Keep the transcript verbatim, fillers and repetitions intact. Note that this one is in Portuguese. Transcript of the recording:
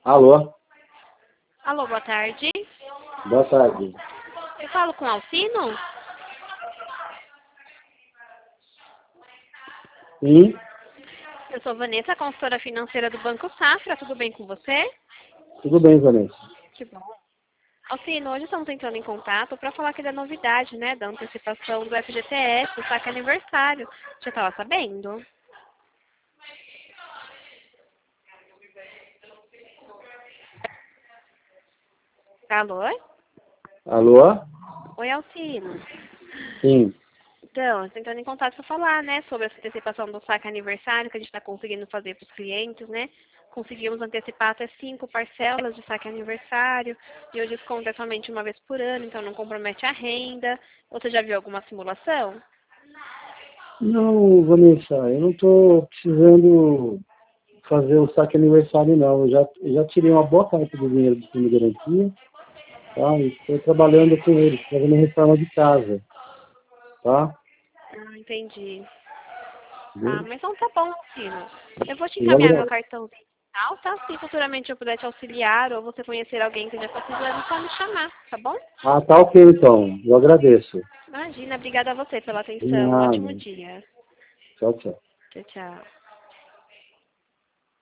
Alô? Alô, boa tarde. Boa tarde. Eu falo com Alcino? Sim? Eu sou Vanessa, consultora financeira do Banco Safra. Tudo bem com você? Tudo bem, Vanessa? Que bom. Alcino, hoje estamos entrando em contato para falar aqui da novidade, né, da antecipação do F G T S, do saque aniversário. Já estava sabendo? Alô? Alô? Oi, Alcino. Sim. Então, estou entrando em contato para falar, né, sobre essa antecipação do saque aniversário que a gente está conseguindo fazer para os clientes, né? Conseguimos antecipar até cinco parcelas de saque aniversário e o desconto é somente uma vez por ano, então não compromete a renda. Você já viu alguma simulação? Não, Vanessa, eu não estou precisando fazer o saque aniversário, não. Eu já, eu já tirei uma boa parte do dinheiro do fundo de garantia, tá? E estou trabalhando com eles, fazendo reforma de casa, tá? Ah, entendi. Ah, Entendeu? mas então tá bom, Alcino. Eu vou te Eu encaminhar meu agra- cartão digital, tá? Se futuramente eu puder te auxiliar ou você conhecer alguém que já está precisando, só me chamar, tá bom? Ah, tá ok, então. Eu agradeço. Imagina, obrigada a você pela De atenção. Um ótimo nada. dia. Tchau, tchau. Tchau, tchau.